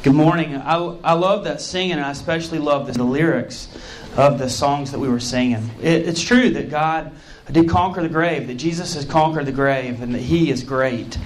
Good morning. I love that singing, and I especially love the lyrics of the songs that we were singing. It's true that God did conquer the grave, that Jesus has conquered the grave, and that He is great.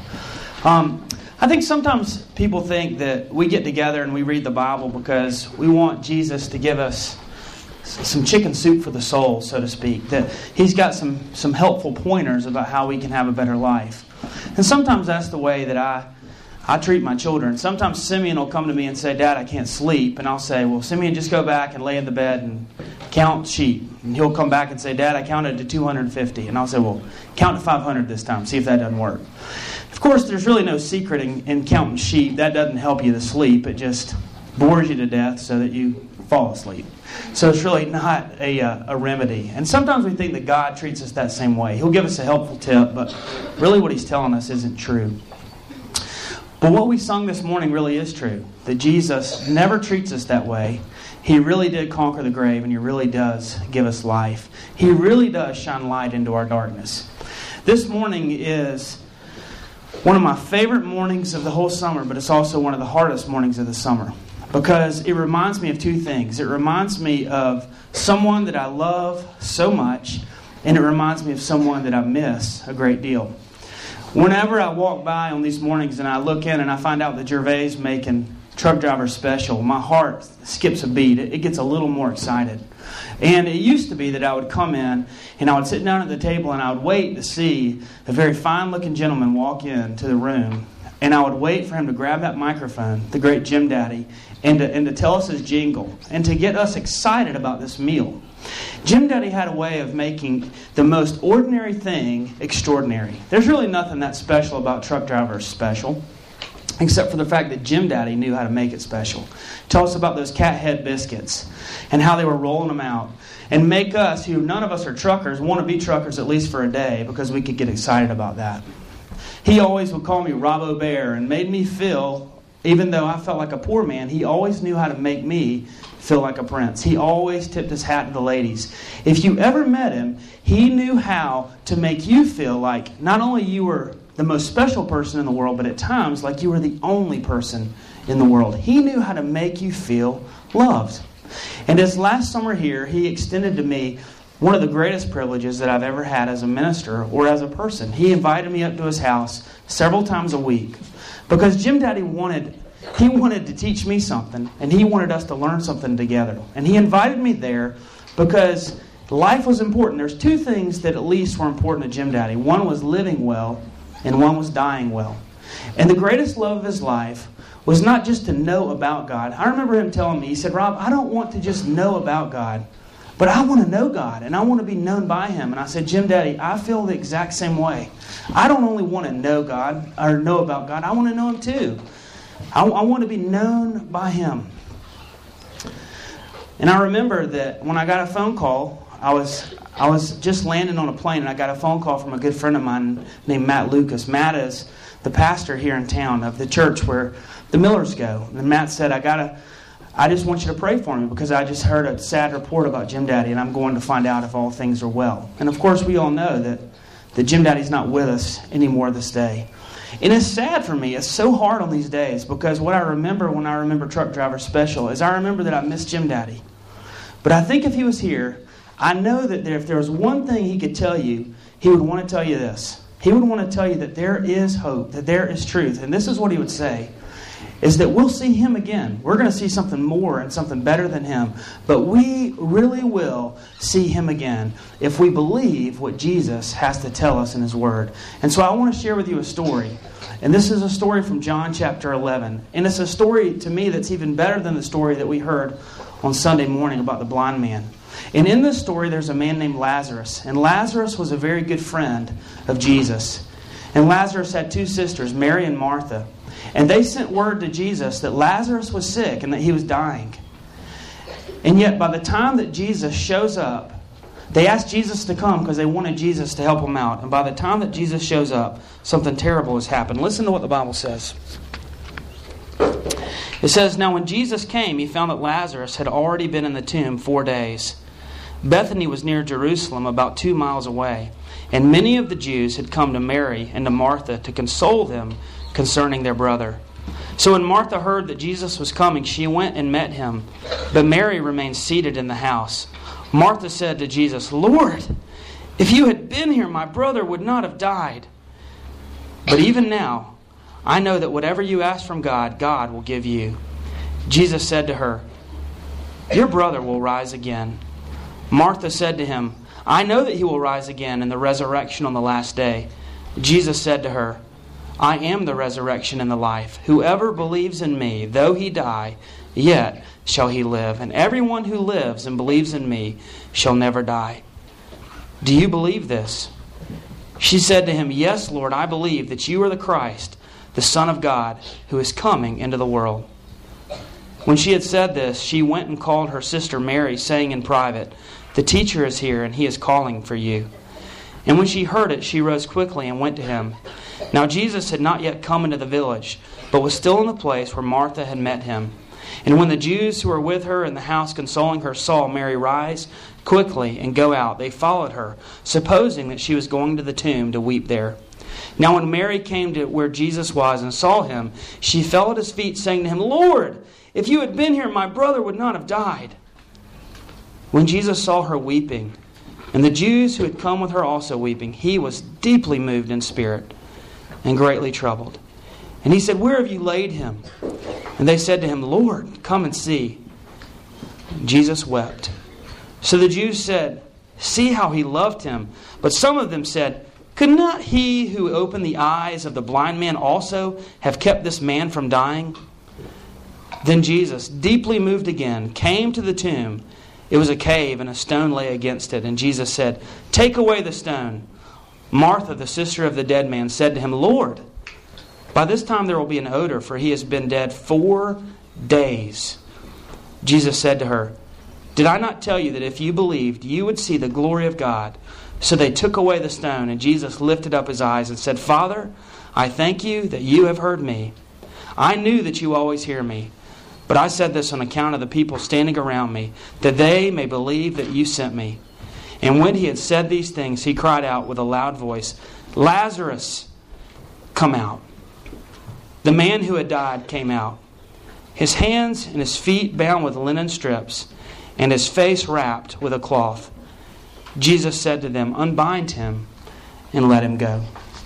I think sometimes people think that we get together and we read the Bible because we want Jesus to give us some chicken soup for the soul, so to speak. That He's got some helpful pointers about how we can have a better life. And sometimes that's the way that I treat my children. Sometimes Simeon will come to me and say, "Dad, I can't sleep." And I'll say, "Well, Simeon, just go back and lay in the bed and count sheep." And he'll come back and say, "Dad, I counted to 250. And I'll say, "Well, count to 500 this time. See if that doesn't work." Of course, there's really no secret in counting sheep. That doesn't help you to sleep. It just bores you to death so that you fall asleep. So it's really not a remedy. And sometimes we think that God treats us that same way. He'll give us a helpful tip, but really what He's telling us isn't true. But what we sung this morning really is true. That Jesus never treats us that way. He really did conquer the grave, and He really does give us life. He really does shine light into our darkness. This morning is one of my favorite mornings of the whole summer, but it's also one of the hardest mornings of the summer. Because it reminds me of two things. It reminds me of someone that I love so much, and it reminds me of someone that I miss a great deal. Whenever I walk by on these mornings and I look in and I find out that Gervais making Truck Driver Special, my heart skips a beat. It gets a little more excited. And it used to be that I would come in and I would sit down at the table and I would wait to see a very fine-looking gentleman walk into the room. And I would wait for him to grab that microphone, the great Jim Daddy, and to tell us his jingle and to get us excited about this meal. Jim Daddy had a way of making the most ordinary thing extraordinary. There's really nothing that special about Truck Driver Special, except for the fact that Jim Daddy knew how to make it special. Tell us about those cat head biscuits and how they were rolling them out. And make us, who none of us are truckers, want to be truckers at least for a day because we could get excited about that. He always would call me Rob O'Bear and made me feel, even though I felt like a poor man, he always knew how to make me feel like a prince. He always tipped his hat to the ladies. If you ever met him, he knew how to make you feel like not only you were the most special person in the world, but at times like you were the only person in the world. He knew how to make you feel loved. And this last summer here, he extended to me one of the greatest privileges that I've ever had as a minister or as a person. He invited me up to his house several times a week because Jim Daddy wanted to teach me something, and he wanted us to learn something together. And he invited me there because life was important. There's two things that at least were important to Jim Daddy. One was living well, and one was dying well. And the greatest love of his life was not just to know about God. I remember him telling me, he said, "Rob, I don't want to just know about God, but I want to know God, and I want to be known by Him." And I said, "Jim Daddy, I feel the exact same way. I don't only want to know God or know about God, I want to know Him too. I want to be known by Him." And I remember that when I got a phone call, I was just landing on a plane, and I got a phone call from a good friend of mine named Matt Lucas. Matt is the pastor here in town of the church where the Millers go. And Matt said, I just want you to pray for me because I just heard a sad report about Jim Daddy, and I'm going to find out if all things are well. And of course, we all know that Jim Daddy's not with us anymore this day. And it's sad for me. It's so hard on these days because what I remember when I remember Truck Driver Special is I remember that I miss Jim Daddy. But I think if he was here, I know that if there was one thing he could tell you, he would want to tell you this. He would want to tell you that there is hope, that there is truth. And this is what he would say, is that we'll see him again. We're going to see something more and something better than him. But we really will see him again if we believe what Jesus has to tell us in His Word. And so I want to share with you a story. And this is a story from John chapter 11. And it's a story to me that's even better than the story that we heard on Sunday morning about the blind man. And in this story, there's a man named Lazarus. And Lazarus was a very good friend of Jesus. And Lazarus had two sisters, Mary and Martha. And they sent word to Jesus that Lazarus was sick and that he was dying. And yet, by the time that Jesus shows up, they asked Jesus to come because they wanted Jesus to help them out. And by the time that Jesus shows up, something terrible has happened. Listen to what the Bible says. It says, "Now when Jesus came, He found that Lazarus had already been in the tomb 4 days. Bethany was near Jerusalem, about 2 miles away. And many of the Jews had come to Mary and to Martha to console them concerning their brother. So when Martha heard that Jesus was coming, she went and met him. But Mary remained seated in the house. Martha said to Jesus, "Lord, if you had been here, my brother would not have died. But even now, I know that whatever you ask from God, God will give you." Jesus said to her, "Your brother will rise again." Martha said to him, "I know that he will rise again in the resurrection on the last day." Jesus said to her, "I am the resurrection and the life. Whoever believes in me, though he die, yet shall he live. And everyone who lives and believes in me shall never die. Do you believe this?" She said to him, "Yes, Lord, I believe that you are the Christ, the Son of God, who is coming into the world." When she had said this, she went and called her sister Mary, saying in private, "The teacher is here, and he is calling for you." And when she heard it, she rose quickly and went to him. Now Jesus had not yet come into the village, but was still in the place where Martha had met him. And when the Jews who were with her in the house consoling her saw Mary rise quickly and go out, they followed her, supposing that she was going to the tomb to weep there. Now when Mary came to where Jesus was and saw him, she fell at his feet, saying to him, "Lord, if you had been here, my brother would not have died." When Jesus saw her weeping, and the Jews who had come with her also weeping, he was deeply moved in spirit and greatly troubled. And he said, "Where have you laid him?" And they said to him, "Lord, come and see." Jesus wept. So the Jews said, "See how he loved him." But some of them said, "Could not he who opened the eyes of the blind man also have kept this man from dying?" Then Jesus, deeply moved again, came to the tomb. It was a cave, and a stone lay against it. And Jesus said, "Take away the stone." Martha, the sister of the dead man, said to him, "Lord, by this time there will be an odor, for he has been dead 4 days." Jesus said to her, "Did I not tell you that if you believed, you would see the glory of God?" So they took away the stone, and Jesus lifted up his eyes and said, "Father, I thank you that you have heard me. I knew that you always hear me. But I said this on account of the people standing around me, that they may believe that you sent me." And when he had said these things, he cried out with a loud voice, "Lazarus, come out." The man who had died came out, his hands and his feet bound with linen strips, and his face wrapped with a cloth. Jesus said to them, "Unbind him and let him go."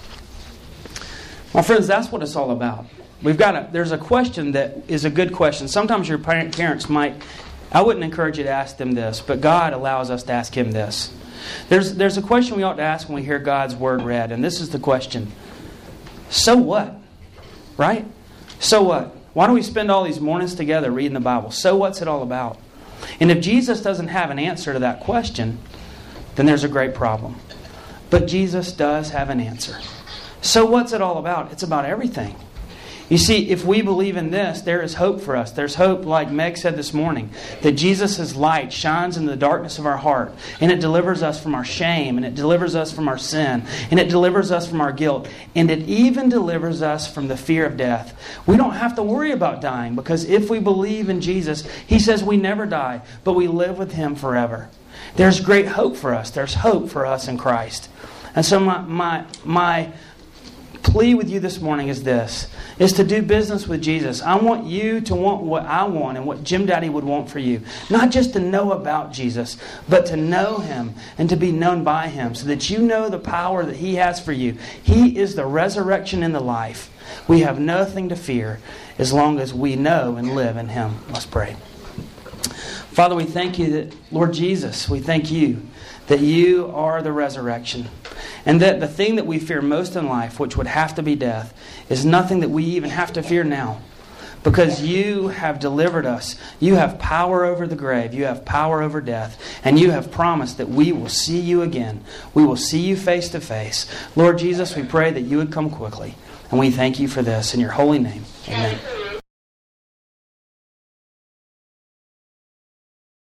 My friends, that's what it's all about. There's a question that is a good question. Sometimes your parents might, I wouldn't encourage you to ask them this, but God allows us to ask him this. There's a question we ought to ask when we hear God's word read, and this is the question. So what? Right? So what? Why do we spend all these mornings together reading the Bible? So what's it all about? And if Jesus doesn't have an answer to that question, then there's a great problem. But Jesus does have an answer. So what's it all about? It's about everything. You see, if we believe in this, there is hope for us. There's hope, like Meg said this morning, that Jesus' light shines in the darkness of our heart, and it delivers us from our shame, and it delivers us from our sin, and it delivers us from our guilt, and it even delivers us from the fear of death. We don't have to worry about dying, because if we believe in Jesus, he says we never die, but we live with him forever. There's great hope for us. There's hope for us in Christ. And so my plea with you this morning is this, is to do business with Jesus. I want you to want what I want and what Jim Daddy would want for you. Not just to know about Jesus, but to know him and to be known by him so that you know the power that he has for you. He is the resurrection and the life. We have nothing to fear as long as we know and live in him. Let's pray. Father, we thank you that, Lord Jesus, we thank you that you are the resurrection. And that the thing that we fear most in life, which would have to be death, is nothing that we even have to fear now. Because you have delivered us. You have power over the grave. You have power over death. And you have promised that we will see you again. We will see you face to face. Lord Jesus, we pray that you would come quickly. And we thank you for this. In your holy name, amen.